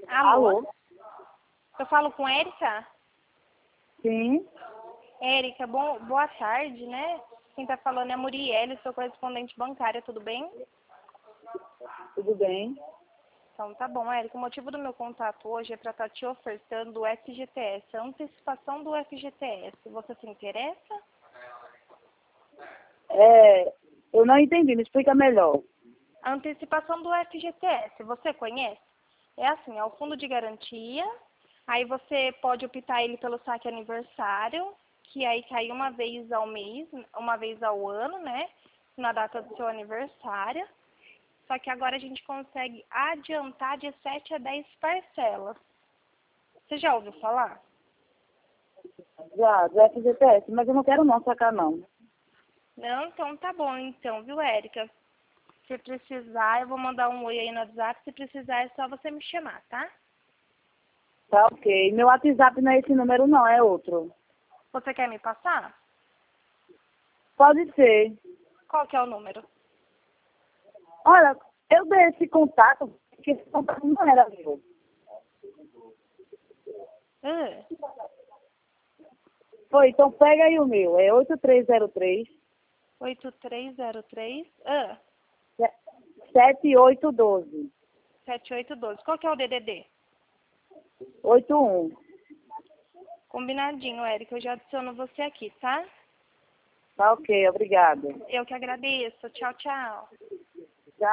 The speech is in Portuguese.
Alô? Alô? Eu falo com Érica? Sim, Érica, boa tarde, né? Quem tá falando é a Murielle, sou correspondente bancária, tudo bem? tudo bem. Então tá bom, Érica. O motivo do meu contato hoje é para estar te ofertando o FGTS, a antecipação do FGTS. Você se interessa? Eu não entendi, me explica melhor. A antecipação do FGTS, você conhece? É assim, é o fundo de garantia, aí você pode optar ele pelo saque aniversário, que aí cai uma vez ao mês, uma vez ao ano, né? Na data do seu aniversário. Só que agora a gente consegue adiantar de 7 a 10 parcelas. Você já ouviu falar? Já, do FGTS, mas eu não quero não sacar não. Não? Então tá bom, então, viu, Érica? Se precisar, eu vou mandar um oi aí no WhatsApp. Se precisar, é só você me chamar, tá? Tá ok. Meu WhatsApp não é esse número não, é outro. Você quer me passar? Pode ser. Qual que é o número? Olha, eu dei esse contato, porque esse contato não era meu. Foi, então pega aí o meu, é 8303 8303 7812 7812. Qual que é o DDD? 81. Combinadinho, Érica. Eu já adiciono você aqui, tá? Tá ok, obrigada. Eu que agradeço. Tchau, tchau.